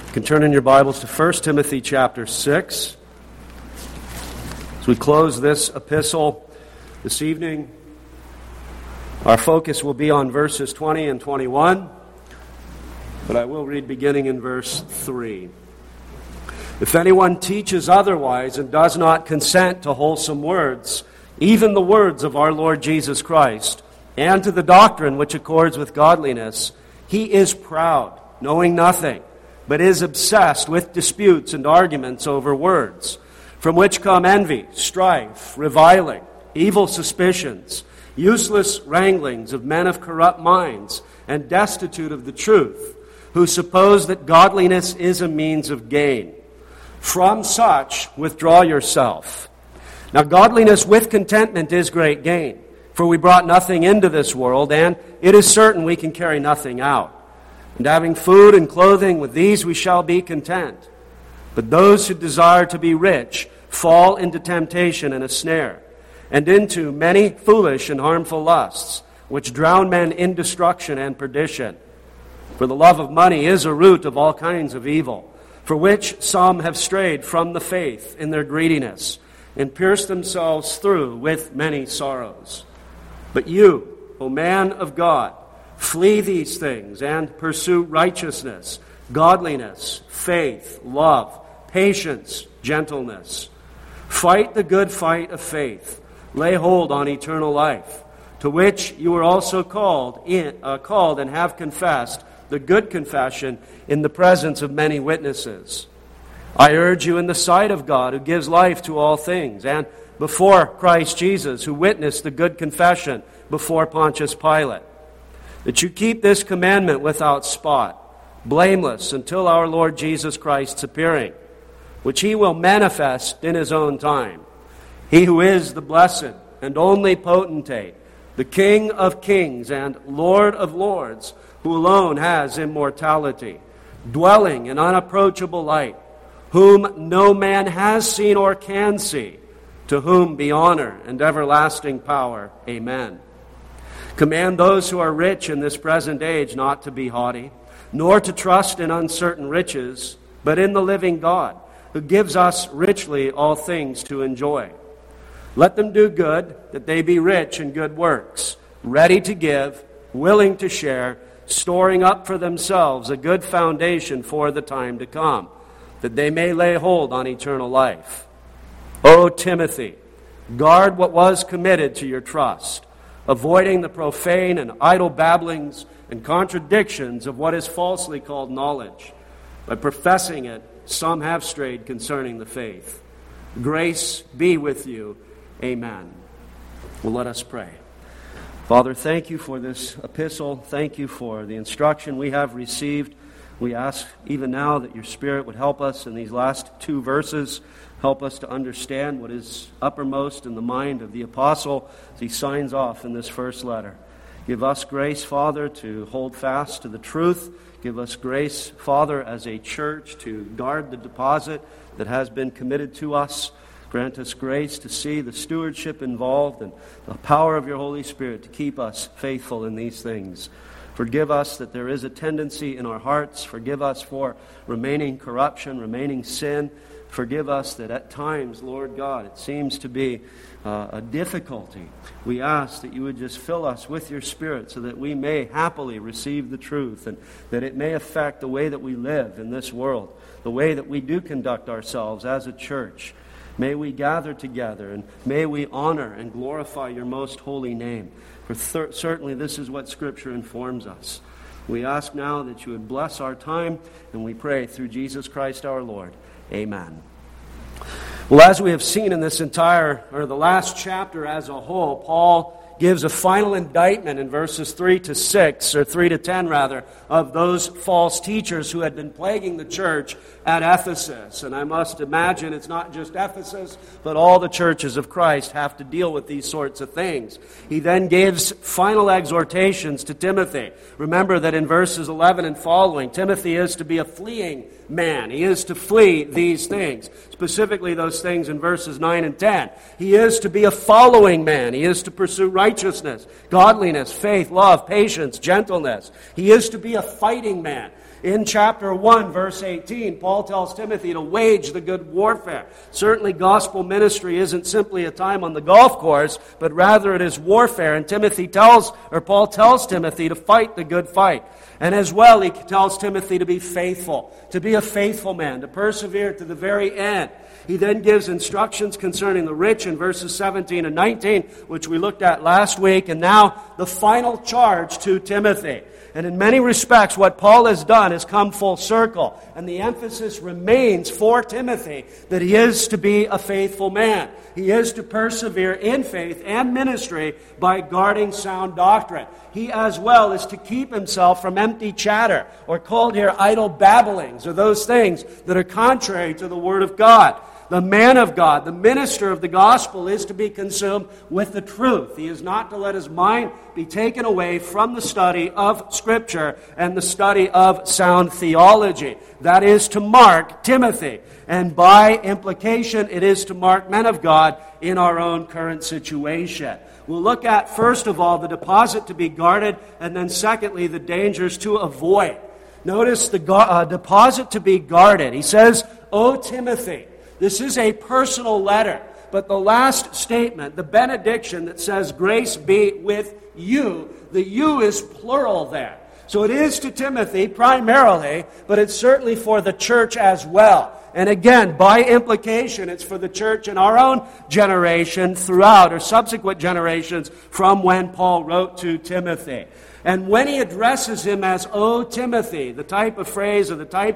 You can turn in your Bibles to 1 Timothy chapter 6. As we close this epistle this evening, our focus will be on verses 20 and 21, but I will read beginning in verse 3. If anyone teaches otherwise and does not consent to wholesome words, even the words of our Lord Jesus Christ, and to the doctrine which accords with godliness, he is proud, knowing nothing, but is obsessed with disputes and arguments over words, from which come envy, strife, reviling, evil suspicions, useless wranglings of men of corrupt minds, and destitute of the truth, who suppose that godliness is a means of gain. From such withdraw yourself. Now godliness with contentment is great gain, for we brought nothing into this world, and it is certain we can carry nothing out. And having food and clothing, with these we shall be content. But those who desire to be rich fall into temptation and a snare, and into many foolish and harmful lusts, which drown men in destruction and perdition. For the love of money is a root of all kinds of evil, for which some have strayed from the faith in their greediness, and pierced themselves through with many sorrows. But you, O man of God, flee these things and pursue righteousness, godliness, faith, love, patience, gentleness. Fight the good fight of faith. Lay hold on eternal life, to which you were also called and have confessed the good confession in the presence of many witnesses. I urge you in the sight of God, who gives life to all things, and before Christ Jesus, who witnessed the good confession before Pontius Pilate, that you keep this commandment without spot, blameless until our Lord Jesus Christ's appearing, which he will manifest in his own time. He who is the blessed and only potentate, the King of kings and Lord of lords, who alone has immortality, dwelling in unapproachable light, whom no man has seen or can see, to whom be honor and everlasting power. Amen. Command those who are rich in this present age not to be haughty, nor to trust in uncertain riches, but in the living God, who gives us richly all things to enjoy. Let them do good, that they be rich in good works, ready to give, willing to share, storing up for themselves a good foundation for the time to come, that they may lay hold on eternal life. O Timothy, guard what was committed to your trust, avoiding the profane and idle babblings and contradictions of what is falsely called knowledge. By professing it, some have strayed concerning the faith. Grace be with you. Amen. Well, let us pray. Father, thank you for this epistle. Thank you for the instruction we have received. We ask even now that your Spirit would help us in these last two verses. Help us to understand what is uppermost in the mind of the apostle as he signs off in this first letter. Give us grace, Father, to hold fast to the truth. Give us grace, Father, as a church to guard the deposit that has been committed to us. Grant us grace to see the stewardship involved and the power of your Holy Spirit to keep us faithful in these things. Forgive us that there is a tendency in our hearts. Forgive us for remaining corruption, remaining sin. Forgive us that at times, Lord God, it seems to be a difficulty. We ask that you would just fill us with your Spirit so that we may happily receive the truth and that it may affect the way that we live in this world, the way that we do conduct ourselves as a church. May we gather together and may we honor and glorify your most holy name. For certainly this is what Scripture informs us. We ask now that you would bless our time, and we pray through Jesus Christ our Lord. Amen. Well, as we have seen in this the last chapter as a whole, Paul gives a final indictment in verses 3 to 10 of those false teachers who had been plaguing the church at Ephesus. And I must imagine it's not just Ephesus, but all the churches of Christ have to deal with these sorts of things. He then gives final exhortations to Timothy. Remember that in verses 11 and following, Timothy is to be a fleeing man. He is to flee these things, specifically those things in verses 9 and 10. He is to be a following man. He is to pursue righteousness, godliness, faith, love, patience, gentleness. He is to be a fighting man. In chapter 1, verse 18, Paul tells Timothy to wage the good warfare. Certainly gospel ministry isn't simply a time on the golf course, but rather it is warfare. And Paul tells Timothy to fight the good fight. And as well, he tells Timothy to be faithful, to be a faithful man, to persevere to the very end. He then gives instructions concerning the rich in verses 17 and 19, which we looked at last week, and now the final charge to Timothy. And in many respects, what Paul has done has come full circle, and the emphasis remains for Timothy that he is to be a faithful man. He is to persevere in faith and ministry by guarding sound doctrine. He as well is to keep himself from empty chatter, or called here idle babblings, or those things that are contrary to the Word of God. The man of God, the minister of the gospel, is to be consumed with the truth. He is not to let his mind be taken away from the study of Scripture and the study of sound theology. That is to mark Timothy. And by implication, it is to mark men of God in our own current situation. We'll look at, first of all, the deposit to be guarded, and then secondly, the dangers to avoid. Notice the deposit to be guarded. He says, "O Timothy." This is a personal letter, but the last statement, the benediction that says, "Grace be with you," the "you" is plural there. So it is to Timothy primarily, but it's certainly for the church as well. And again, by implication, it's for the church in our own generation throughout, or subsequent generations from when Paul wrote to Timothy. And when he addresses him as, "O Timothy," the type of phrase or the type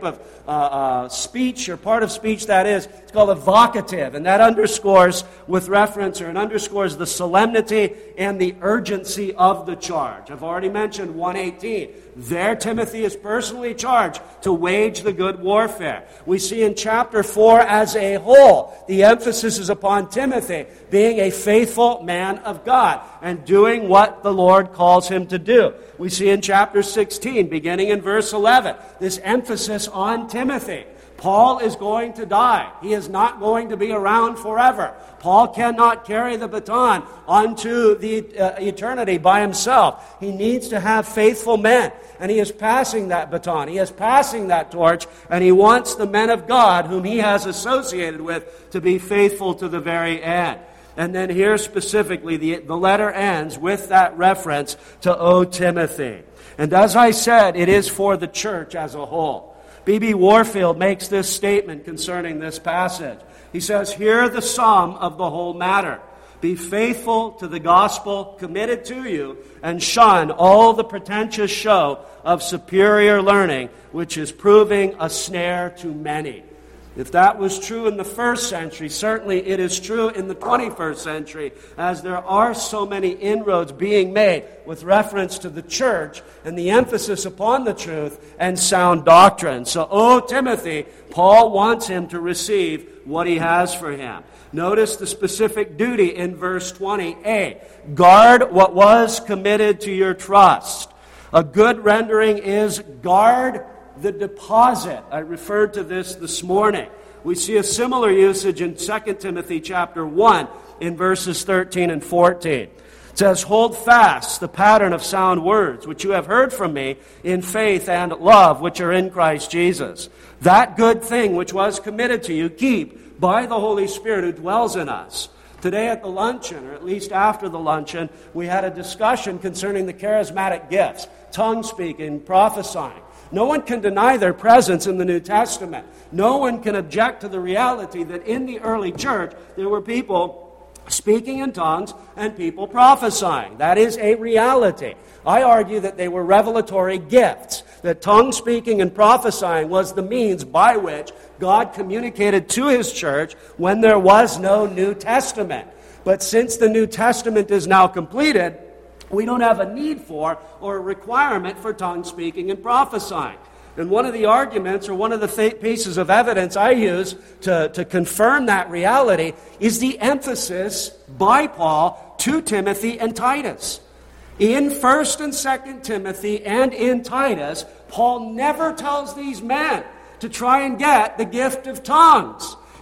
of speech or part of speech that is, it's called a vocative. And that underscores with reference, or it underscores the solemnity and the urgency of the charge. I've already mentioned 1:18. There Timothy is personally charged to wage the good warfare. We see in chapter 4 as a whole, the emphasis is upon Timothy being a faithful man of God and doing what the Lord calls him to do. We see in chapter 16, beginning in verse 11, this emphasis on Timothy. Paul is going to die. He is not going to be around forever. Paul cannot carry the baton onto the eternity by himself. He needs to have faithful men, and he is passing that baton. He is passing that torch, and he wants the men of God whom he has associated with to be faithful to the very end. And then here specifically, the letter ends with that reference to "O Timothy." And as I said, it is for the church as a whole. B.B. Warfield makes this statement concerning this passage. He says, "Hear the sum of the whole matter. Be faithful to the gospel committed to you, and shun all the pretentious show of superior learning, which is proving a snare to many." If that was true in the first century, certainly it is true in the 21st century, as there are so many inroads being made with reference to the church and the emphasis upon the truth and sound doctrine. So, "O Timothy," Paul wants him to receive what he has for him. Notice the specific duty in verse 20a. "Guard what was committed to your trust." A good rendering is "guard the deposit." I referred to this morning. We see a similar usage in 2 Timothy chapter 1 in verses 13 and 14. It says, "Hold fast the pattern of sound words, which you have heard from me in faith and love, which are in Christ Jesus. That good thing which was committed to you, keep by the Holy Spirit who dwells in us." Today at the luncheon, or at least after the luncheon, we had a discussion concerning the charismatic gifts, tongue speaking, prophesying. No one can deny their presence in the New Testament. No one can object to the reality that in the early church there were people speaking in tongues and people prophesying. That is a reality. I argue that they were revelatory gifts, that tongue speaking and prophesying was the means by which God communicated to His church when there was no New Testament. But since the New Testament is now completed, we don't have a need for or a requirement for tongue speaking and prophesying. And one of the arguments, or one of the pieces of evidence I use to confirm that reality, is the emphasis by Paul to Timothy and Titus. In 1 and 2 Timothy and in Titus, Paul never tells these men to try and get the gift of tongues.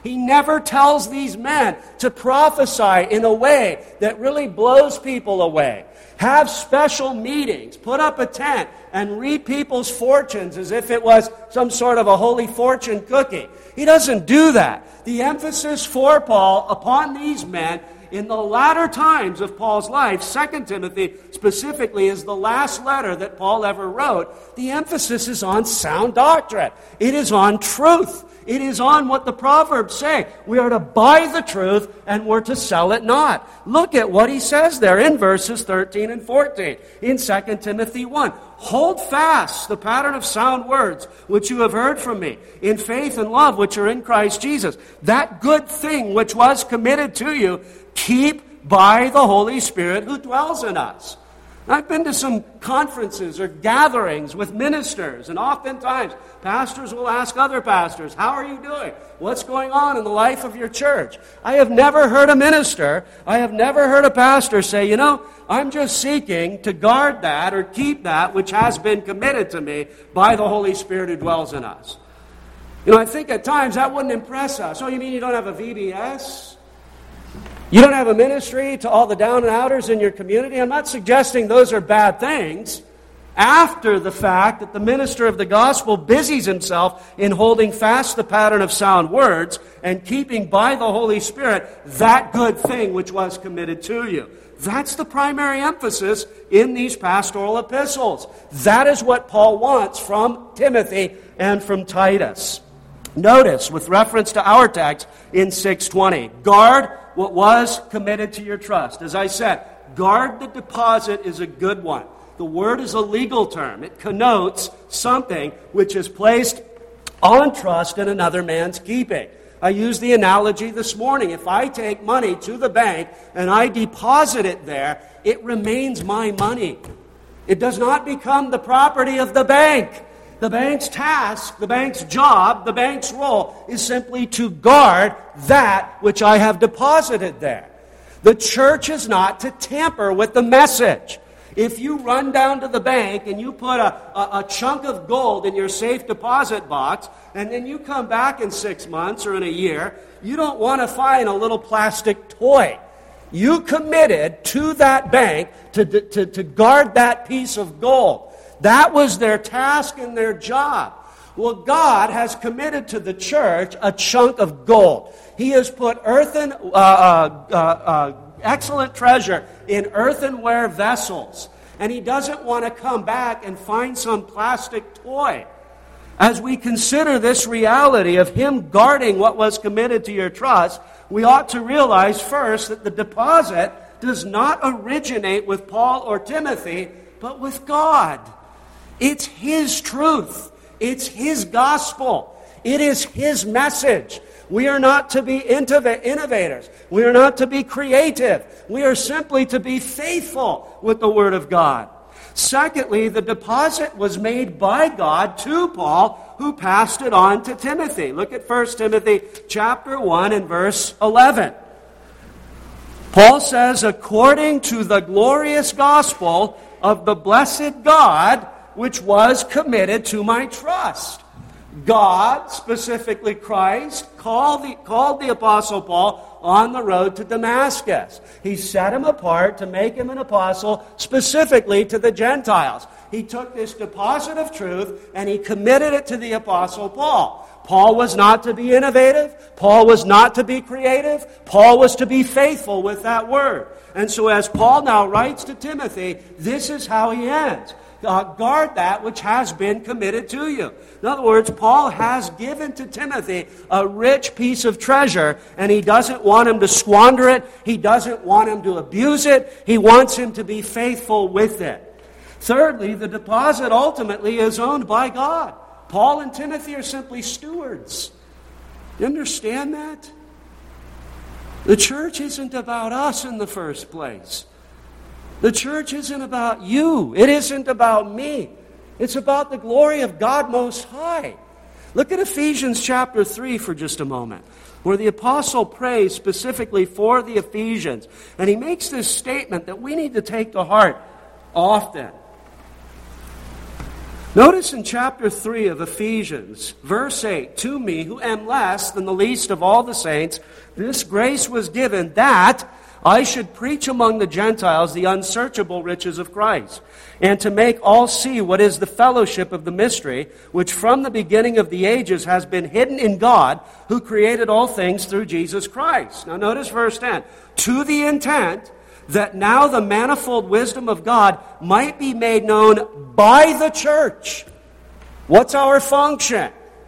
He never tells these men to prophesy in a way that really blows people away. Have special meetings, put up a tent, and read people's fortunes as if it was some sort of a holy fortune cookie. He doesn't do that. The emphasis for Paul upon these men in the latter times of Paul's life, 2 Timothy specifically is the last letter that Paul ever wrote. The emphasis is on sound doctrine. It is on truth. It is on what the Proverbs say. We are to buy the truth and we're to sell it not. Look at what he says there in verses 13 and 14 in 2 Timothy 1. Hold fast the pattern of sound words which you have heard from me, in faith and love which are in Christ Jesus. That good thing which was committed to you, keep by the Holy Spirit who dwells in us. I've been to some conferences or gatherings with ministers, and oftentimes pastors will ask other pastors, how are you doing? What's going on in the life of your church? I have never heard a minister, I have never heard a pastor say, I'm just seeking to guard that or keep that which has been committed to me by the Holy Spirit who dwells in us. I think at times that wouldn't impress us. Oh, you mean you don't have a VBS? You don't have a ministry to all the down and outers in your community? I'm not suggesting those are bad things. After the fact that the minister of the gospel busies himself in holding fast the pattern of sound words and keeping by the Holy Spirit that good thing which was committed to you. That's the primary emphasis in these pastoral epistles. That is what Paul wants from Timothy and from Titus. Notice, with reference to our text in 6:20, guard what was committed to your trust. As I said, guard the deposit is a good one. The word is a legal term. It connotes something which is placed on trust in another man's keeping. I used the analogy this morning. If I take money to the bank and I deposit it there, it remains my money. It does not become the property of the bank. The bank's task, the bank's job, the bank's role is simply to guard that which I have deposited there. The church is not to tamper with the message. If you run down to the bank and you put a chunk of gold in your safe deposit box, and then you come back in 6 months or in a year, you don't want to find a little plastic toy. You committed to that bank to guard that piece of gold. That was their task and their job. Well, God has committed to the church a chunk of gold. He has put excellent treasure in earthenware vessels. And He doesn't want to come back and find some plastic toy. As we consider this reality of Him guarding what was committed to your trust, we ought to realize first that the deposit does not originate with Paul or Timothy, but with God. It's His truth. It's His gospel. It is His message. We are not to be innovators. We are not to be creative. We are simply to be faithful with the Word of God. Secondly, the deposit was made by God to Paul, who passed it on to Timothy. Look at 1 Timothy chapter 1 and verse 11. Paul says, according to the glorious gospel of the blessed God, which was committed to my trust. God, specifically Christ, called the Apostle Paul on the road to Damascus. He set him apart to make him an apostle specifically to the Gentiles. He took this deposit of truth and he committed it to the Apostle Paul. Paul was not to be innovative. Paul was not to be creative. Paul was to be faithful with that word. And so as Paul now writes to Timothy, this is how he ends. Guard that which has been committed to you. In other words, Paul has given to Timothy a rich piece of treasure, and he doesn't want him to squander it. He doesn't want him to abuse it. He wants him to be faithful with it. Thirdly, the deposit ultimately is owned by God. Paul and Timothy are simply stewards. You understand that? The church isn't about us in the first place. The church isn't about you. It isn't about me. It's about the glory of God Most High. Look at Ephesians chapter 3 for just a moment, where the apostle prays specifically for the Ephesians. And he makes this statement that we need to take to heart often. Notice in chapter 3 of Ephesians, verse 8, "To me, who am less than the least of all the saints, this grace was given that I should preach among the Gentiles the unsearchable riches of Christ, and to make all see what is the fellowship of the mystery, which from the beginning of the ages has been hidden in God, who created all things through Jesus Christ." Now notice verse 10. "To the intent that now the manifold wisdom of God might be made known by the church." What's our function?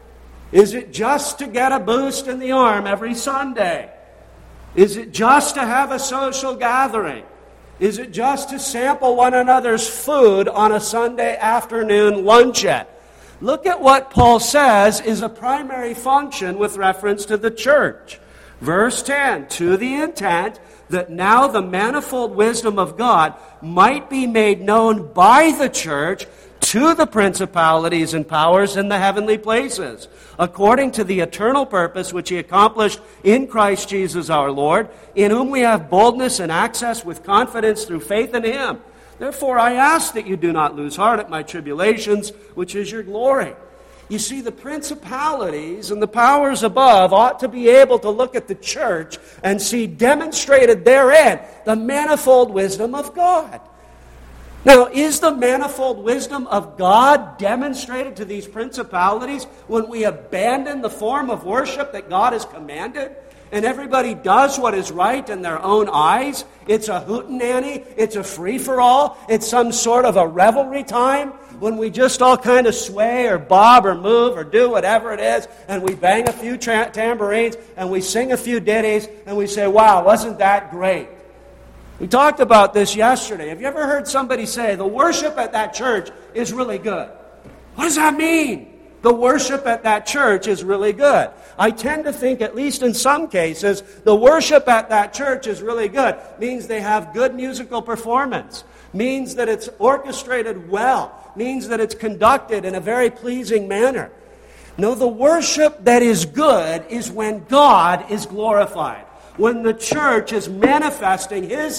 Is it just to get a boost in the arm every Sunday? Is it just to have a social gathering? Is it just to sample one another's food on a Sunday afternoon luncheon? Look at what Paul says is a primary function with reference to the church. Verse 10, "To the intent that now the manifold wisdom of God might be made known by the church to the principalities and powers in the heavenly places, according to the eternal purpose which He accomplished in Christ Jesus our Lord, in whom we have boldness and access with confidence through faith in Him. Therefore I ask that you do not lose heart at my tribulations, which is your glory." You see, the principalities and the powers above ought to be able to look at the church and see demonstrated therein the manifold wisdom of God. Now, is the manifold wisdom of God demonstrated to these principalities when we abandon the form of worship that God has commanded? And everybody does what is right in their own eyes? It's a hootenanny. It's a free-for-all. It's some sort of a revelry time when we just all kind of sway or bob or move or do whatever it is, and we bang a few tambourines and we sing a few ditties and we say, "Wow, wasn't that great?" We talked about this yesterday. Have you ever heard somebody say, "The worship at that church is really good"? What does that mean? The worship at that church is really good. I tend to think, at least in some cases, the worship at that church is really good. Means they have good musical performance. Means that it's orchestrated well. Means that it's conducted in a very pleasing manner. No, the worship that is good is when God is glorified. When the church is manifesting His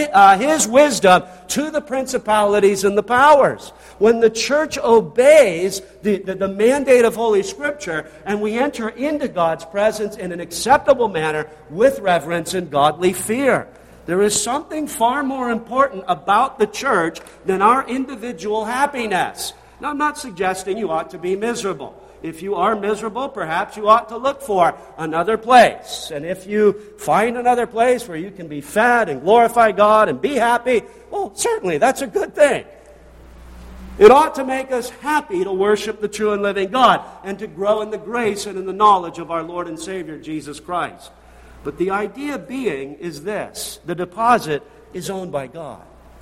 wisdom to the principalities and the powers. When the church obeys the mandate of Holy Scripture and we enter into God's presence in an acceptable manner with reverence and godly fear. There is something far more important about the church than our individual happiness. Now, I'm not suggesting you ought to be miserable. If you are miserable, perhaps you ought to look for another place. And if you find another place where you can be fed and glorify God and be happy, well, certainly that's a good thing. It ought to make us happy to worship the true and living God and to grow in the grace and in the knowledge of our Lord and Savior, Jesus Christ. But the idea being is this: the deposit is owned by God.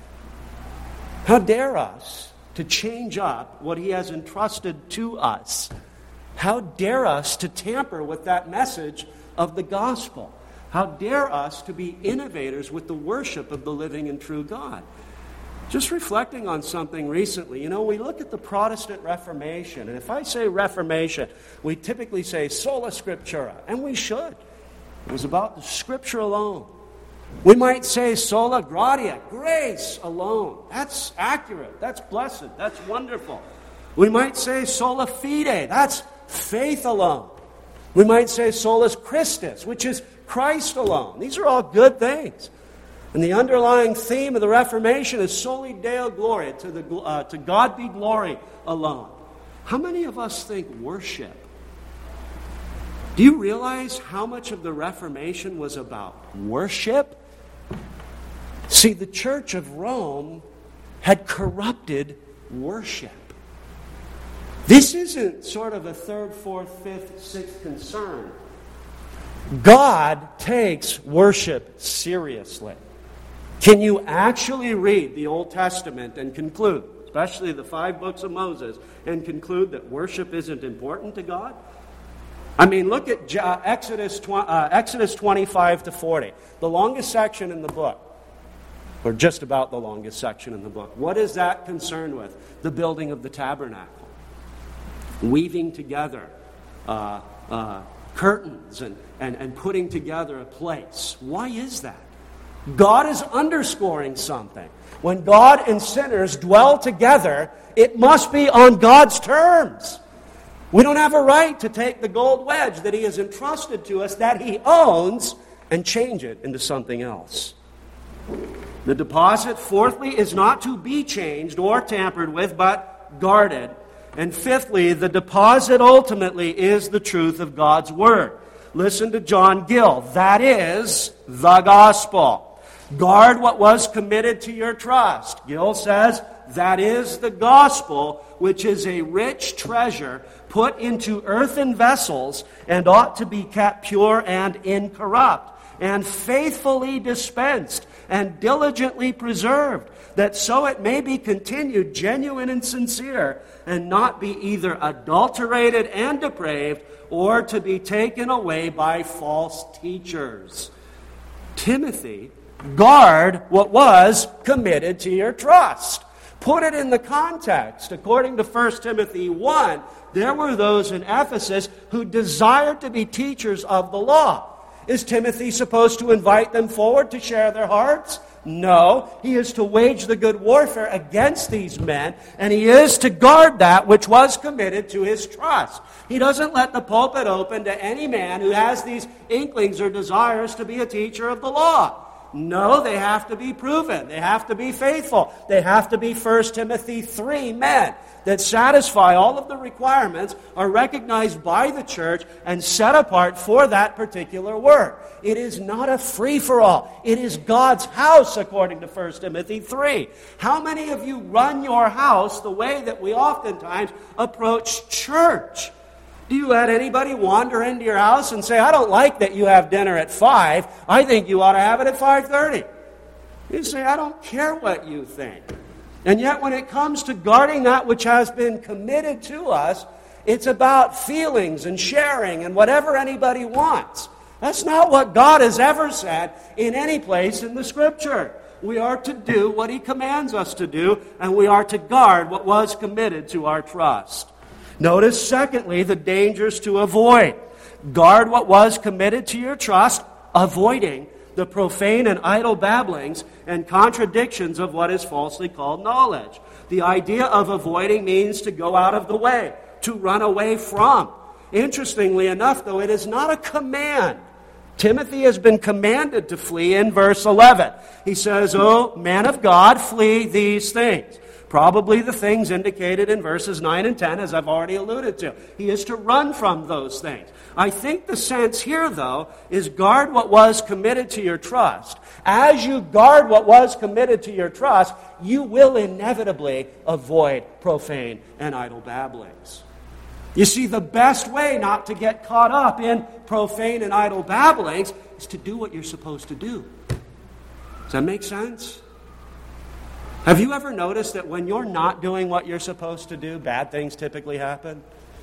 How dare us to change up what He has entrusted to us? How dare us to tamper with that message of the gospel? How dare us to be innovators with the worship of the living and true God? Just reflecting on something recently, we look at the Protestant Reformation, and if I say Reformation, we typically say sola scriptura, and we should. It was about the Scripture alone. We might say sola gratia, grace alone. That's accurate. That's blessed. That's wonderful. We might say sola fide. That's faith alone. We might say solus Christus, which is Christ alone. These are all good things. And the underlying theme of the Reformation is soli Deo gloria, to God be glory alone. How many of us think worship? Do you realize how much of the Reformation was about worship? See, the Church of Rome had corrupted worship. This isn't sort of a third, fourth, fifth, sixth concern. God takes worship seriously. Can you actually read the Old Testament and conclude, especially the 5 books of Moses, and conclude that worship isn't important to God? I mean, look at Exodus 25 to 40, the longest section in the book, or just about the longest section in the book. What is that concerned with? The building of the tabernacle, weaving together curtains and putting together a place. Why is that? God is underscoring something. When God and sinners dwell together, it must be on God's terms. We don't have a right to take the gold wedge that He has entrusted to us, that He owns, and change it into something else. The deposit, fourthly, is not to be changed or tampered with, but guarded. And fifthly, the deposit ultimately is the truth of God's Word. Listen to John Gill. That is the gospel. Guard what was committed to your trust. Gill says, that is the gospel, which is a rich treasure put into earthen vessels and ought to be kept pure and incorrupt, and faithfully dispensed and diligently preserved, that so it may be continued genuine and sincere, and not be either adulterated and depraved, or to be taken away by false teachers. Timothy, guard what was committed to your trust. Put it in the context. According to 1 Timothy 1, there were those in Ephesus who desired to be teachers of the law. Is Timothy supposed to invite them forward to share their hearts? No. He is to wage the good warfare against these men, and he is to guard that which was committed to his trust. He doesn't let the pulpit open to any man who has these inklings or desires to be a teacher of the law. No, they have to be proven. They have to be faithful. They have to be 1 Timothy 3 men that satisfy all of the requirements, are recognized by the church, and set apart for that particular work. It is not a free-for-all. It is God's house, according to 1 Timothy 3. How many of you run your house the way that we oftentimes approach church? Do you let anybody wander into your house and say, I don't like that you have dinner at 5. I think you ought to have it at 5:30. You say, I don't care what you think. And yet when it comes to guarding that which has been committed to us, it's about feelings and sharing and whatever anybody wants. That's not what God has ever said in any place in the Scripture. We are to do what He commands us to do, and we are to guard what was committed to our trust. Notice, secondly, the dangers to avoid. Guard what was committed to your trust, avoiding the profane and idle babblings and contradictions of what is falsely called knowledge. The idea of avoiding means to go out of the way, to run away from. Interestingly enough, though, it is not a command. Timothy has been commanded to flee in verse 11. He says, "O man of God, flee these things." Probably the things indicated in verses 9 and 10, as I've already alluded to. He is to run from those things. I think the sense here, though, is guard what was committed to your trust. As you guard what was committed to your trust, you will inevitably avoid profane and idle babblings. You see, the best way not to get caught up in profane and idle babblings is to do what you're supposed to do. Does that make sense? Have you ever noticed that when you're not doing what you're supposed to do, bad things typically happen?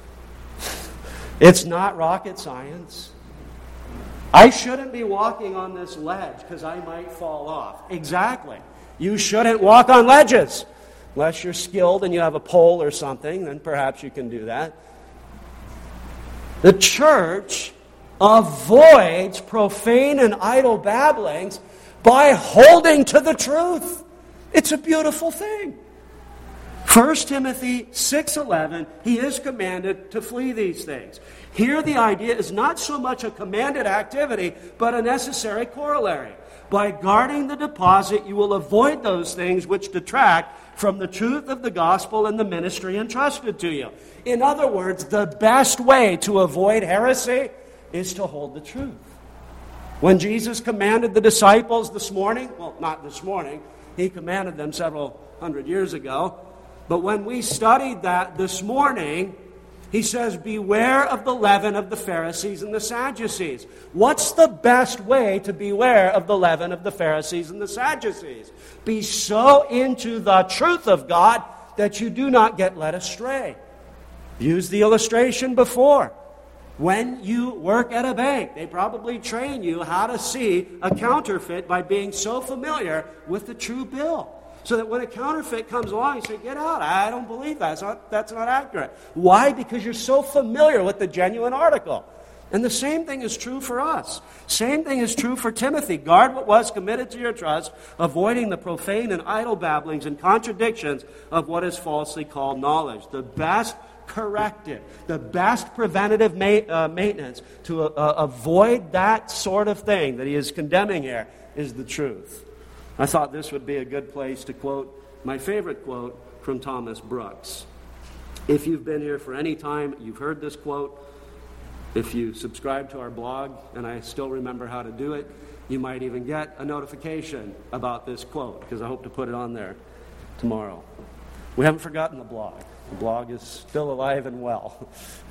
It's not rocket science. I shouldn't be walking on this ledge because I might fall off. Exactly. You shouldn't walk on ledges. Unless you're skilled and you have a pole or something, then perhaps you can do that. The church avoids profane and idle babblings by holding to the truth. It's a beautiful thing. 1 Timothy 6:11, he is commanded to flee these things. Here the idea is not so much a commanded activity, but a necessary corollary. By guarding the deposit, you will avoid those things which detract from the truth of the gospel and the ministry entrusted to you. In other words, the best way to avoid heresy is to hold the truth. When Jesus commanded the disciples this morning, well, not this morning, He commanded them several hundred years ago. But when we studied that this morning, He says, beware of the leaven of the Pharisees and the Sadducees. What's the best way to beware of the leaven of the Pharisees and the Sadducees? Be so into the truth of God that you do not get led astray. Use the illustration before. When you work at a bank, they probably train you how to see a counterfeit by being so familiar with the true bill. So that when a counterfeit comes along, you say, get out. I don't believe that. That's not accurate. Why? Because you're so familiar with the genuine article. And the same thing is true for us. Same thing is true for Timothy. Guard what was committed to your trust, avoiding the profane and idle babblings and contradictions of what is falsely called knowledge. The best corrective, the best preventative maintenance to avoid that sort of thing that he is condemning here is the truth. I thought this would be a good place to quote my favorite quote from Thomas Brooks. If you've been here for any time, you've heard this quote. If you subscribe to our blog, and I still remember how to do it, you might even get a notification about this quote, because I hope to put it on there tomorrow. We haven't forgotten the blog. The blog is still alive and well.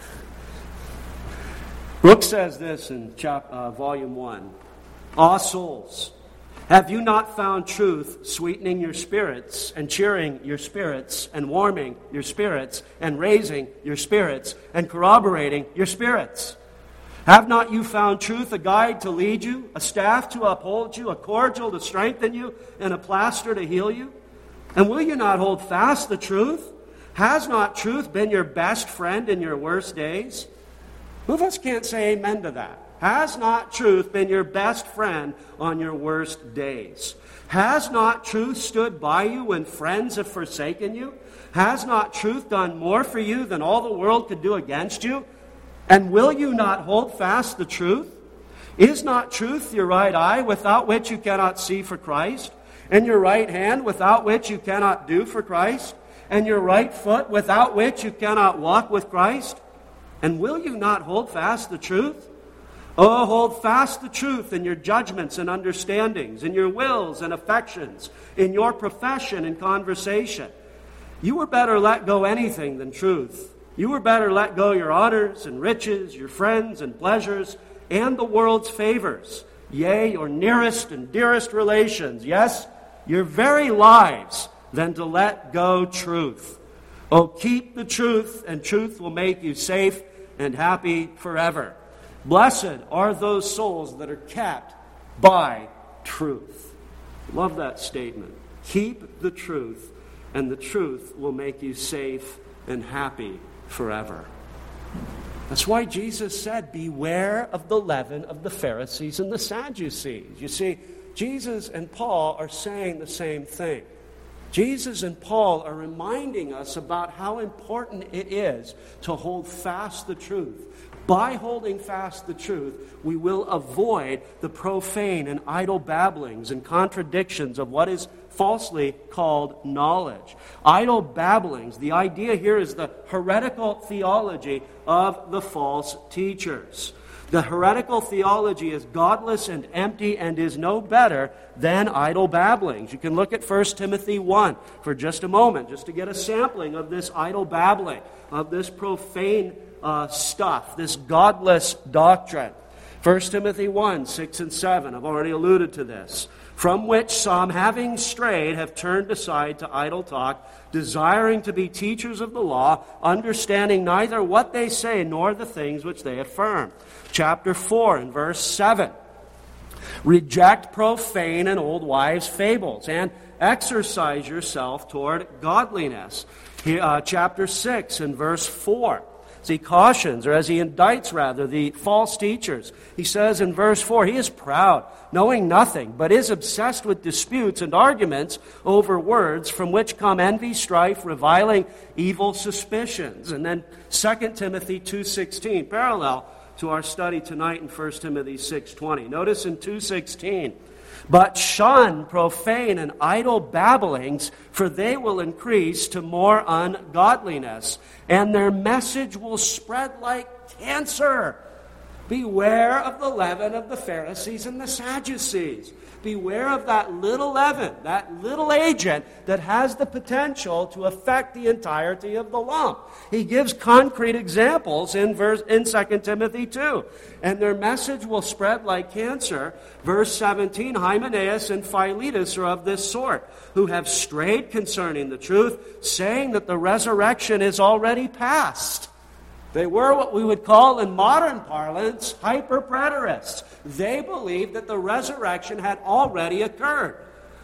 Brooks says this in Volume 1. Ah, souls, have you not found truth sweetening your spirits and cheering your spirits and warming your spirits and raising your spirits and corroborating your spirits? Have not you found truth a guide to lead you, a staff to uphold you, a cordial to strengthen you, and a plaster to heal you? And will you not hold fast the truth? Has not truth been your best friend in your worst days? Who of us can't say amen to that? Has not truth been your best friend on your worst days? Has not truth stood by you when friends have forsaken you? Has not truth done more for you than all the world could do against you? And will you not hold fast the truth? Is not truth your right eye, without which you cannot see for Christ? And your right hand, without which you cannot do for Christ? And your right foot, without which you cannot walk with Christ? And will you not hold fast the truth? Oh, hold fast the truth in your judgments and understandings, in your wills and affections, in your profession and conversation. You were better let go anything than truth. You were better let go your honors and riches, your friends and pleasures, and the world's favors. Yea, your nearest and dearest relations. Yes, your very lives, than to let go truth. Oh, keep the truth, and truth will make you safe and happy forever. Blessed are those souls that are kept by truth. Love that statement. Keep the truth, and the truth will make you safe and happy forever. That's why Jesus said, beware of the leaven of the Pharisees and the Sadducees. You see, Jesus and Paul are saying the same thing. Jesus and Paul are reminding us about how important it is to hold fast the truth. By holding fast the truth, we will avoid the profane and idle babblings and contradictions of what is falsely called knowledge. Idle babblings, the idea here is the heretical theology of the false teachers. The heretical theology is godless and empty and is no better than idle babblings. You can look at 1 Timothy 1 for just a moment, just to get a sampling of this idle babbling, of this profane stuff, this godless doctrine. 1 Timothy 1, 6 and 7, I've already alluded to this. From which some, having strayed, have turned aside to idle talk, desiring to be teachers of the law, understanding neither what they say nor the things which they affirm. Chapter 4 and verse 7. Reject profane and old wives' fables, and exercise yourself toward godliness. Chapter 6 and verse 4. As he cautions, or as he indicts rather, the false teachers. He says in verse 4, he is proud, knowing nothing, but is obsessed with disputes and arguments over words, from which come envy, strife, reviling, evil suspicions. And then 2 Timothy 2:16, parallel to our study tonight in 1 Timothy 6:20. Notice in 2:16, but shun profane and idle babblings, for they will increase to more ungodliness, and their message will spread like cancer. Beware of the leaven of the Pharisees and the Sadducees. Beware of that little leaven, that little agent that has the potential to affect the entirety of the lump. He gives concrete examples in 2 Timothy 2. And their message will spread like cancer. Verse 17, Hymenaeus and Philetus are of this sort, who have strayed concerning the truth, saying that the resurrection is already past. They were what we would call in modern parlance hyper-preterists. They believed that the resurrection had already occurred.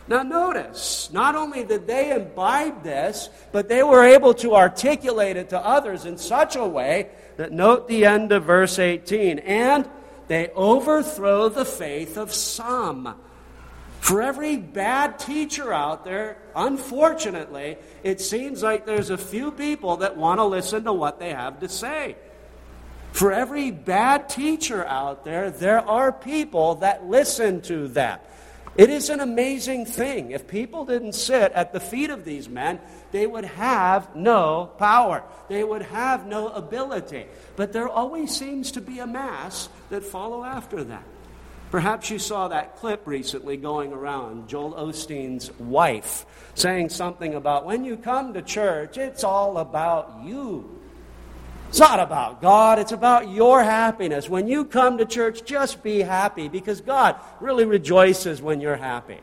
Now notice, not only did they imbibe this, but they were able to articulate it to others in such a way that, note the end of verse 18, and they overthrow the faith of some. For every bad teacher out there, unfortunately, it seems like there's a few people that want to listen to what they have to say. For every bad teacher out there, there are people that listen to them. It is an amazing thing. If people didn't sit at the feet of these men, they would have no power. They would have no ability. But there always seems to be a mass that follow after them. Perhaps you saw that clip recently going around, Joel Osteen's wife saying something about, when you come to church, it's all about you. It's not about God, it's about your happiness. When you come to church, just be happy, because God really rejoices when you're happy.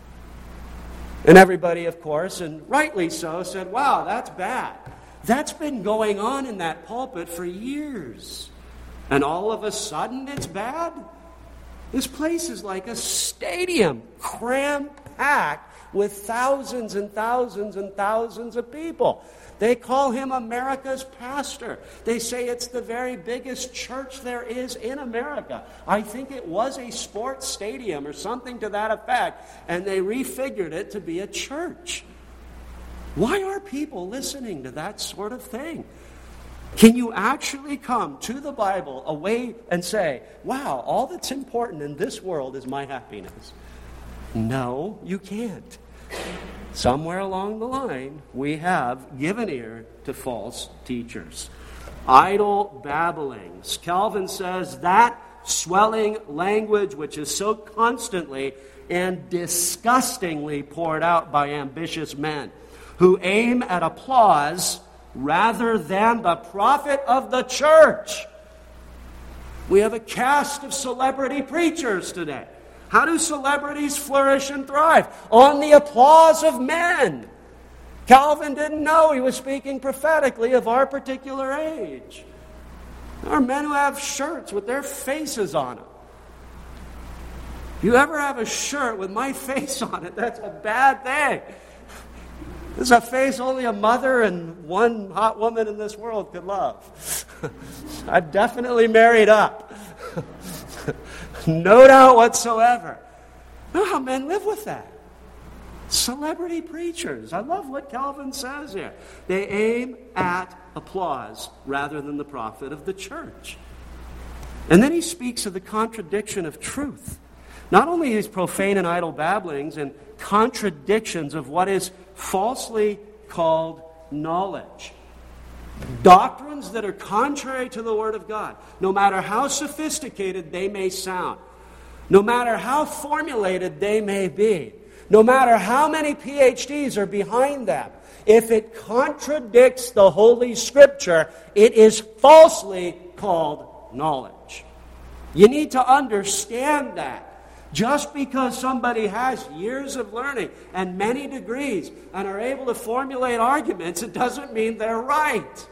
And everybody, of course, and rightly so, said, wow, that's bad. That's been going on in that pulpit for years. And all of a sudden it's bad? This place is like a stadium, cram-packed with thousands and thousands and thousands of people. They call him America's pastor. They say it's the very biggest church there is in America. I think it was a sports stadium or something to that effect, and they refigured it to be a church. Why are people listening to that sort of thing? Can you actually come to the Bible away and say, wow, all that's important in this world is my happiness? No, you can't. Somewhere along the line, we have given ear to false teachers. Idle babblings. Calvin says that swelling language which is so constantly and disgustingly poured out by ambitious men who aim at applause rather than the profit of the church. We have a cast of celebrity preachers today. How do celebrities flourish and thrive? On the applause of men. Calvin didn't know he was speaking prophetically of our particular age. There are men who have shirts with their faces on them. If you ever have a shirt with my face on it, that's a bad thing. This is a face only a mother and one hot woman in this world could love. I've definitely married up. No doubt whatsoever. Know how men live with that. Celebrity preachers. I love what Calvin says here. They aim at applause rather than the profit of the church. And then he speaks of the contradiction of truth. Not only these profane and idle babblings and contradictions of what is falsely called knowledge. Doctrines that are contrary to the Word of God, no matter how sophisticated they may sound, no matter how formulated they may be, no matter how many PhDs are behind them, if it contradicts the Holy Scripture, it is falsely called knowledge. You need to understand that. Just because somebody has years of learning and many degrees and are able to formulate arguments, it doesn't mean they're right.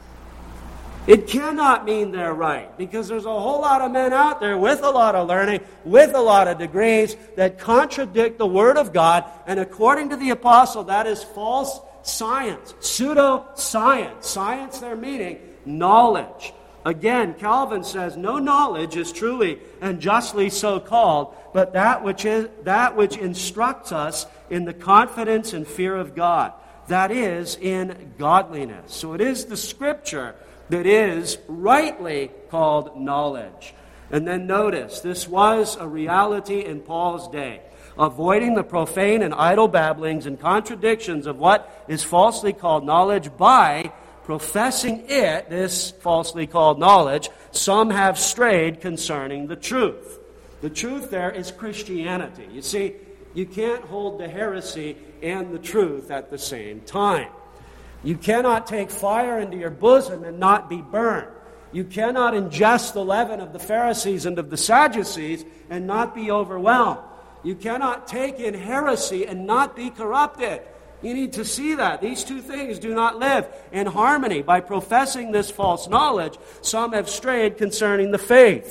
It cannot mean they're right, because there's a whole lot of men out there with a lot of learning, with a lot of degrees, that contradict the Word of God, and according to the apostle, that is false science, pseudo-science. Science, their meaning, knowledge. Again, Calvin says, no knowledge is truly and justly so called, but that which instructs us in the confidence and fear of God. That is, in godliness. So it is the Scripture that is rightly called knowledge. And then notice, this was a reality in Paul's day. Avoiding the profane and idle babblings and contradictions of what is falsely called knowledge by professing it, this falsely called knowledge, some have strayed concerning the truth. The truth there is Christianity. You see, you can't hold the heresy and the truth at the same time. You cannot take fire into your bosom and not be burned. You cannot ingest the leaven of the Pharisees and of the Sadducees and not be overwhelmed. You cannot take in heresy and not be corrupted. You need to see that. These two things do not live in harmony. By professing this false knowledge, some have strayed concerning the faith.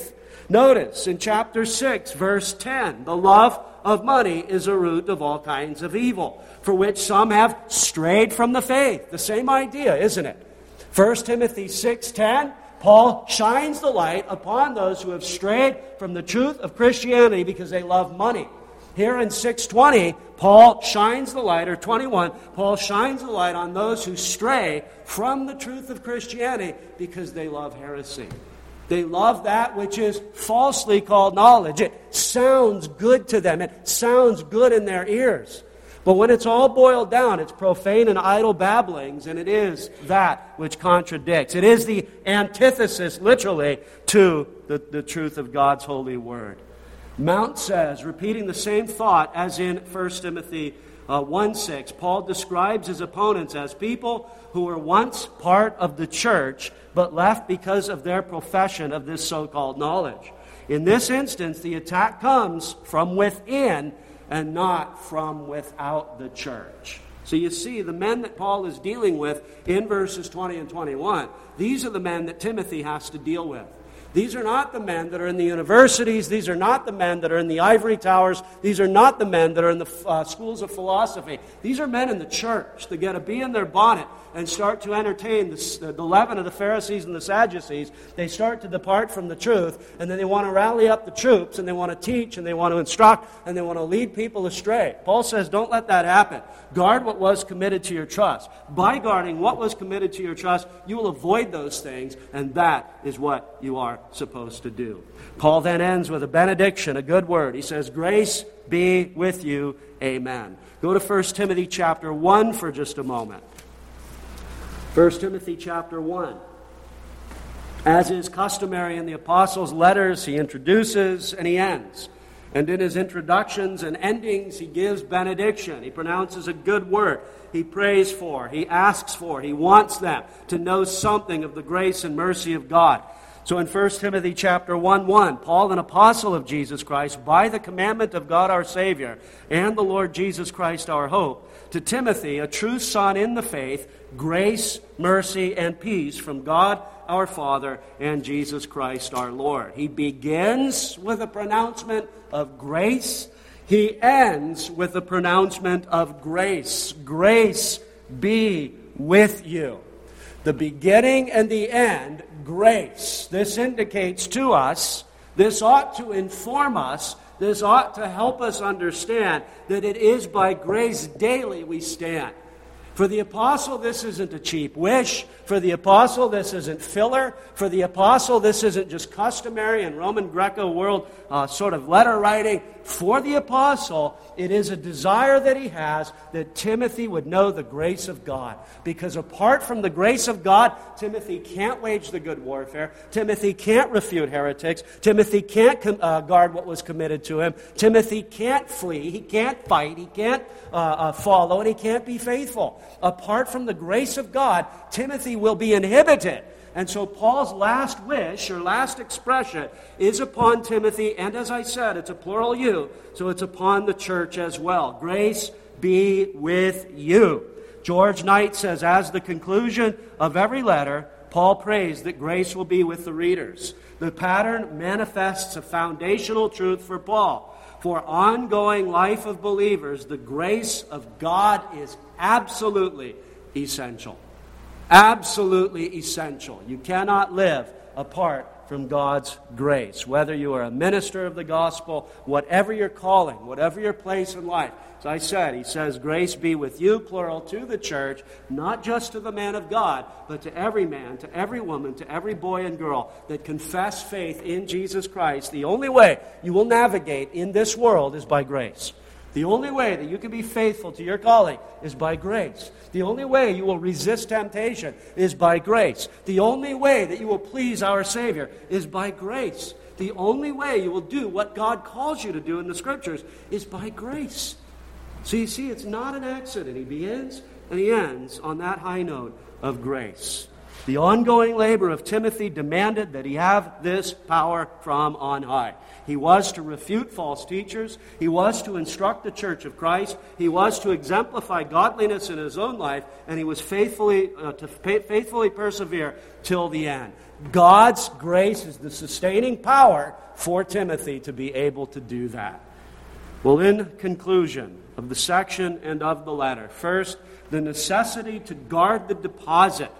Notice in chapter 6, verse 10, the love of money is a root of all kinds of evil, for which some have strayed from the faith. The same idea, isn't it? 1 Timothy 6:10, Paul shines the light upon those who have strayed from the truth of Christianity because they love money. Here in 6:20, Paul shines the light, or 21, Paul shines the light on those who stray from the truth of Christianity because they love heresy. They love that which is falsely called knowledge. It sounds good to them. It sounds good in their ears. But when it's all boiled down, it's profane and idle babblings, and it is that which contradicts. It is the antithesis, literally, to the truth of God's holy word. Mount says, repeating the same thought as in 1 Timothy 1:6, Paul describes his opponents as people who were once part of the church, but left because of their profession of this so-called knowledge. In this instance, the attack comes from within and not from without the church. So you see, the men that Paul is dealing with in verses 20 and 21, these are the men that Timothy has to deal with. These are not the men that are in the universities. These are not the men that are in the ivory towers. These are not the men that are in the schools of philosophy. These are men in the church that get a bee in their bonnet and start to entertain the leaven of the Pharisees and the Sadducees. They start to depart from the truth, and then they want to rally up the troops, and they want to teach, and they want to instruct, and they want to lead people astray. Paul says, don't let that happen. Guard what was committed to your trust. By guarding what was committed to your trust, you will avoid those things, and that is what you are supposed to do. Paul then ends with a benediction, a good word. He says, grace be with you. Amen. Go to 1 Timothy chapter 1 for just a moment. 1 Timothy chapter 1. As is customary in the apostles' letters, he introduces and he ends. And in his introductions and endings, he gives benediction. He pronounces a good word. He prays for, he asks for, he wants them to know something of the grace and mercy of God. So in 1 Timothy chapter 1:1, Paul, an apostle of Jesus Christ, by the commandment of God our Savior and the Lord Jesus Christ our hope, to Timothy, a true son in the faith, grace, mercy, and peace from God our Father and Jesus Christ our Lord. He begins with a pronouncement of grace. He ends with a pronouncement of grace. Grace be with you. The beginning and the end, grace. This indicates to us, this ought to inform us, this ought to help us understand that it is by grace daily we stand. For the apostle, this isn't a cheap wish. For the apostle, this isn't filler. For the apostle, this isn't just customary and Roman Greco world sort of letter writing. For the apostle, it is a desire that he has that Timothy would know the grace of God. Because apart from the grace of God, Timothy can't wage the good warfare. Timothy can't refute heretics. Timothy can't guard what was committed to him. Timothy can't flee. He can't fight. He can't follow. And he can't be faithful. Apart from the grace of God, Timothy will be inhibited. And so Paul's last wish, or last expression, is upon Timothy, and as I said, it's a plural you, so it's upon the church as well. Grace be with you. George Knight says, as the conclusion of every letter, Paul prays that grace will be with the readers. The pattern manifests a foundational truth for Paul. For ongoing life of believers, the grace of God is absolutely essential. Absolutely essential. You cannot live apart from God's grace. Whether you are a minister of the gospel, whatever your calling, whatever your place in life. As I said, he says, grace be with you, plural, to the church, not just to the man of God, but to every man, to every woman, to every boy and girl that confess faith in Jesus Christ. The only way you will navigate in this world is by grace. The only way that you can be faithful to your calling is by grace. The only way you will resist temptation is by grace. The only way that you will please our Savior is by grace. The only way you will do what God calls you to do in the Scriptures is by grace. So you see, it's not an accident. He begins and he ends on that high note of grace. The ongoing labor of Timothy demanded that he have this power from on high. He was to refute false teachers. He was to instruct the church of Christ. He was to exemplify godliness in his own life, and he was faithfully persevere till the end. God's grace is the sustaining power for Timothy to be able to do that. Well, in conclusion of the section and of the letter, first, the necessity to guard the deposit.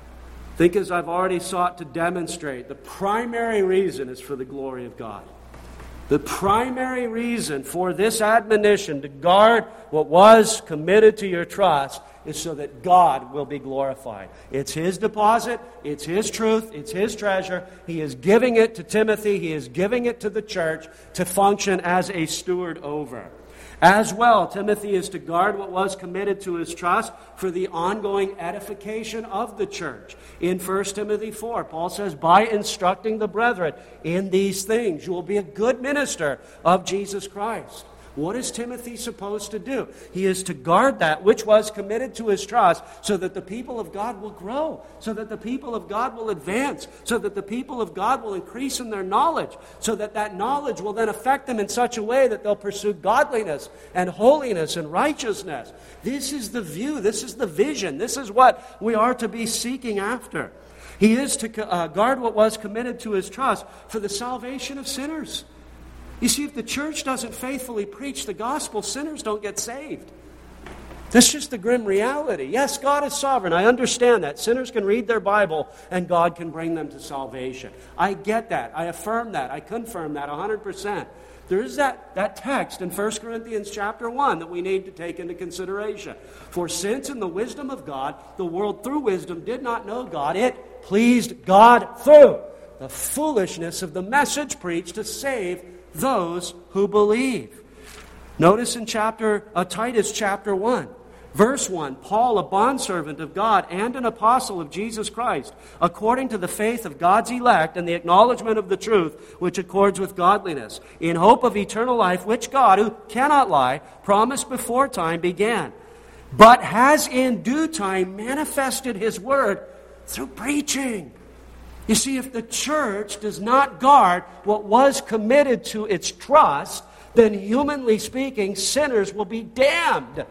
I think, as I've already sought to demonstrate, the primary reason is for the glory of God. The primary reason for this admonition to guard what was committed to your trust is so that God will be glorified. It's His deposit, it's His truth, it's His treasure. He is giving it to Timothy, He is giving it to the church to function as a steward over. As well, Timothy is to guard what was committed to his trust for the ongoing edification of the church. In 1 Timothy 4, Paul says, by instructing the brethren in these things, you will be a good minister of Jesus Christ. What is Timothy supposed to do? He is to guard that which was committed to his trust so that the people of God will grow, so that the people of God will advance, so that the people of God will increase in their knowledge, so that that knowledge will then affect them in such a way that they'll pursue godliness and holiness and righteousness. This is the view, this is the vision, this is what we are to be seeking after. He is to guard what was committed to his trust for the salvation of sinners. You see, if the church doesn't faithfully preach the gospel, sinners don't get saved. That's just the grim reality. Yes, God is sovereign. I understand that. Sinners can read their Bible and God can bring them to salvation. I get that. I affirm that. I confirm that 100%. There is that text in 1 Corinthians chapter 1 that we need to take into consideration. For since in the wisdom of God, the world through wisdom did not know God, it pleased God through the foolishness of the message preached to save those who believe. Notice in Titus chapter 1, verse 1, Paul, a bondservant of God and an apostle of Jesus Christ, according to the faith of God's elect and the acknowledgement of the truth which accords with godliness, in hope of eternal life, which God, who cannot lie, promised before time began, but has in due time manifested His word through preaching. You see, if the church does not guard what was committed to its trust, then humanly speaking, sinners will be damned.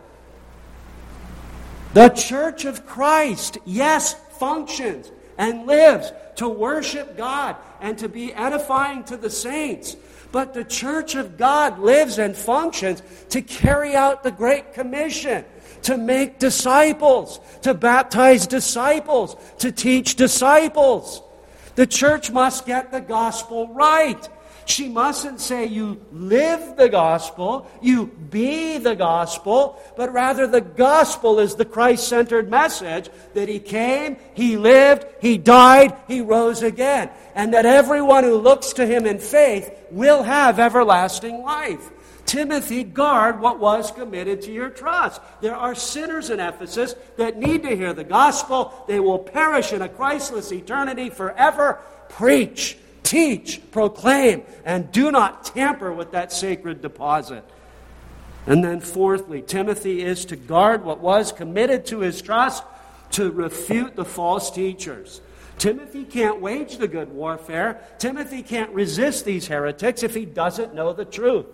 The church of Christ, yes, functions and lives to worship God and to be edifying to the saints. But the church of God lives and functions to carry out the Great Commission, to make disciples, to baptize disciples, to teach disciples. The church must get the gospel right. She mustn't say you live the gospel, you be the gospel, but rather the gospel is the Christ-centered message that He came, He lived, He died, He rose again, and that everyone who looks to Him in faith will have everlasting life. Timothy, guard what was committed to your trust. There are sinners in Ephesus that need to hear the gospel. They will perish in a Christless eternity forever. Preach, teach, proclaim, and do not tamper with that sacred deposit. And then fourthly, Timothy is to guard what was committed to his trust, to refute the false teachers. Timothy can't wage the good warfare. Timothy can't resist these heretics if he doesn't know the truth.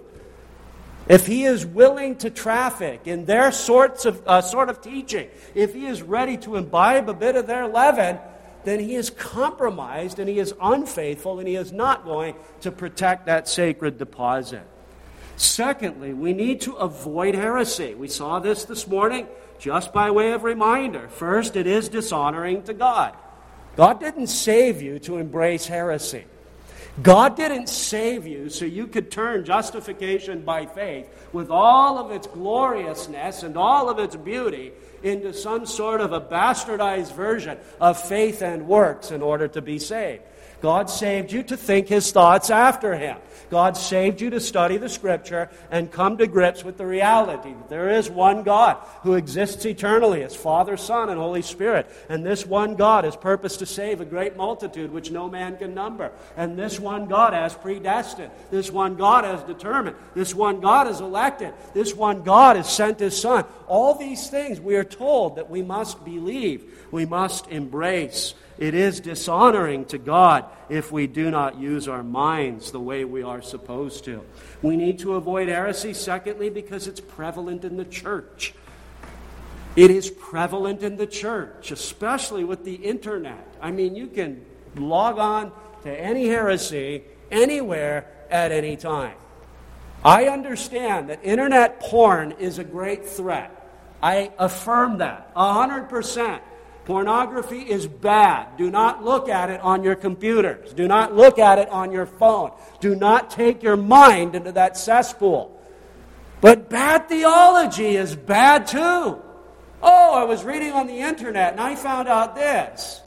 If he is willing to traffic in their sort of teaching, if he is ready to imbibe a bit of their leaven, then he is compromised and he is unfaithful and he is not going to protect that sacred deposit. Secondly, we need to avoid heresy. We saw this morning just by way of reminder. First, it is dishonoring to God. God didn't save you to embrace heresy. God didn't save you so you could turn justification by faith with all of its gloriousness and all of its beauty into some sort of a bastardized version of faith and works in order to be saved. God saved you to think His thoughts after Him. God saved you to study the Scripture and come to grips with the reality that there is one God who exists eternally as Father, Son, and Holy Spirit. And this one God has purposed to save a great multitude which no man can number. And this one God has predestined. This one God has determined. This one God has elected. This one God has sent His Son. All these things we are told that we must believe, we must embrace. It is dishonoring to God if we do not use our minds the way we are supposed to. We need to avoid heresy, secondly, because it's prevalent in the church. It is prevalent in the church, especially with the internet. I mean, you can log on to any heresy, anywhere, at any time. I understand that internet porn is a great threat. I affirm that 100%. Pornography is bad. Do not look at it on your computers. Do not look at it on your phone. Do not take your mind into that cesspool. But bad theology is bad too. Oh, I was reading on the internet and I found out this.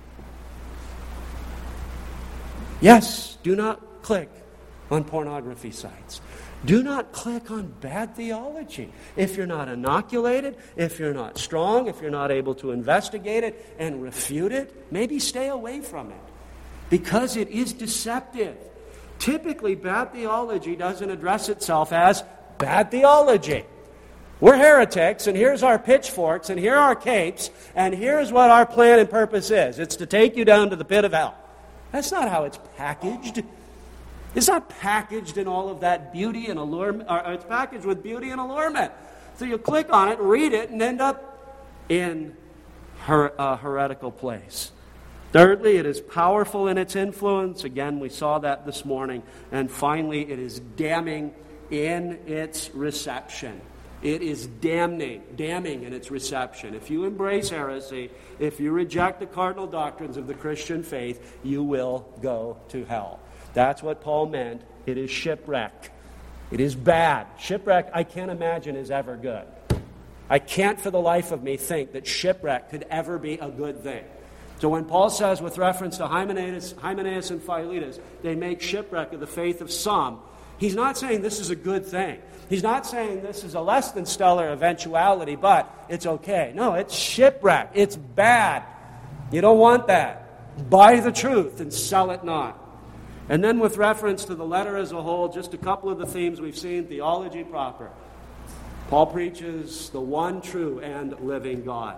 Yes, do not click on pornography sites. Do not click on bad theology. If you're not inoculated, if you're not strong, if you're not able to investigate it and refute it, maybe stay away from it. Because it is deceptive. Typically, bad theology doesn't address itself as bad theology. We're heretics, and here's our pitchforks, and here are our capes, and here's what our plan and purpose is. It's to take you down to the pit of hell. That's not how it's packaged. It's not packaged in all of that beauty and allurement. Or it's packaged with beauty and allurement. So you click on it, read it, and end up in a heretical place. Thirdly, it is powerful in its influence. Again, we saw that this morning. And finally, it is damning in its reception. It is damning in its reception. If you embrace heresy, if you reject the cardinal doctrines of the Christian faith, you will go to hell. That's what Paul meant. It is shipwreck. It is bad. Shipwreck, I can't imagine, is ever good. I can't for the life of me think that shipwreck could ever be a good thing. So when Paul says with reference to Hymenaeus and Philetus, they make shipwreck of the faith of some, he's not saying this is a good thing. He's not saying this is a less than stellar eventuality, but it's okay. No, it's shipwreck. It's bad. You don't want that. Buy the truth and sell it not. And then with reference to the letter as a whole, just a couple of the themes we've seen. Theology proper. Paul preaches the one true and living God.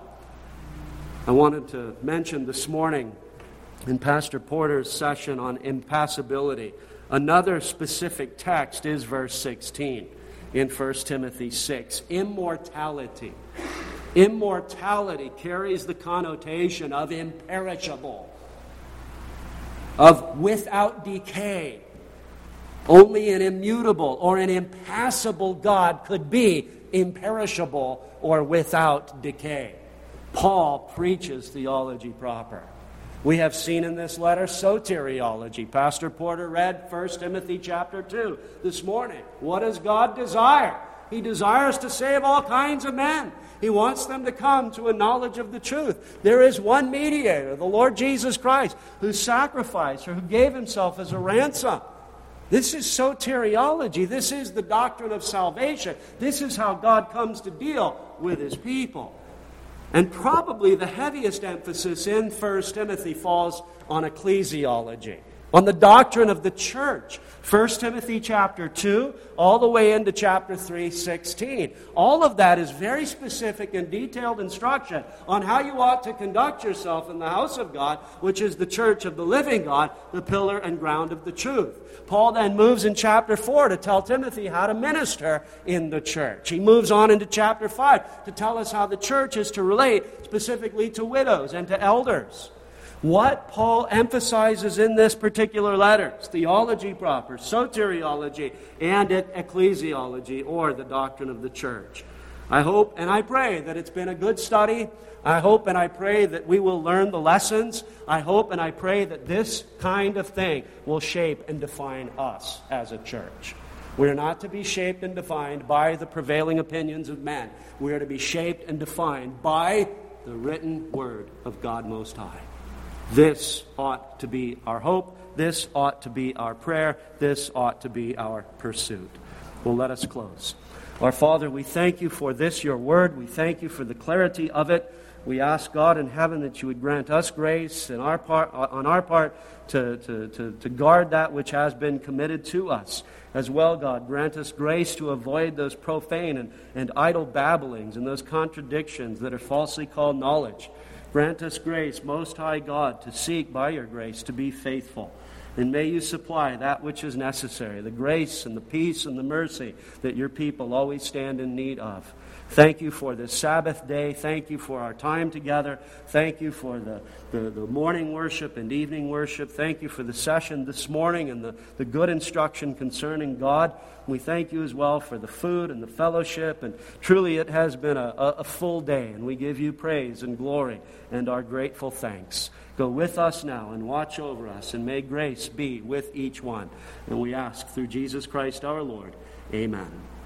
I wanted to mention this morning in Pastor Porter's session on impassibility, another specific text is verse 16 in 1 Timothy 6. Immortality. Immortality carries the connotation of imperishable, of without decay. Only an immutable or an impassible God could be imperishable or without decay. Paul preaches theology proper. We have seen in this letter soteriology. Pastor Porter read 1 Timothy chapter 2 this morning. What does God desire? He desires to save all kinds of men. He wants them to come to a knowledge of the truth. There is one mediator, the Lord Jesus Christ, who sacrificed or who gave himself as a ransom. This is soteriology. This is the doctrine of salvation. This is how God comes to deal with his people. And probably the heaviest emphasis in 1 Timothy falls on ecclesiology, on the doctrine of the church. 1 Timothy chapter 2, all the way into chapter 3:16. All of that is very specific and detailed instruction on how you ought to conduct yourself in the house of God, which is the church of the living God, the pillar and ground of the truth. Paul then moves in chapter 4 to tell Timothy how to minister in the church. He moves on into chapter 5 to tell us how the church is to relate specifically to widows and to elders. What Paul emphasizes in this particular letter is theology proper, soteriology, and ecclesiology, or the doctrine of the church. I hope and I pray that it's been a good study. I hope and I pray that we will learn the lessons. I hope and I pray that this kind of thing will shape and define us as a church. We are not to be shaped and defined by the prevailing opinions of men. We are to be shaped and defined by the written word of God Most High. This ought to be our hope. This ought to be our prayer. This ought to be our pursuit. Well, let us close. Our Father, we thank you for this, your word. We thank you for the clarity of it. We ask God in heaven that you would grant us grace on our part to guard that which has been committed to us. As well, God, grant us grace to avoid those profane and idle babblings and those contradictions that are falsely called knowledge. Grant us grace, Most High God, to seek by your grace to be faithful. And may you supply that which is necessary, the grace and the peace and the mercy that your people always stand in need of. Thank you for this Sabbath day. Thank you for our time together. Thank you for the morning worship and evening worship. Thank you for the session this morning and the good instruction concerning God. We thank you as well for the food and the fellowship. And truly it has been a full day. And we give you praise and glory and our grateful thanks. Go with us now and watch over us. And may grace be with each one. And we ask through Jesus Christ our Lord. Amen.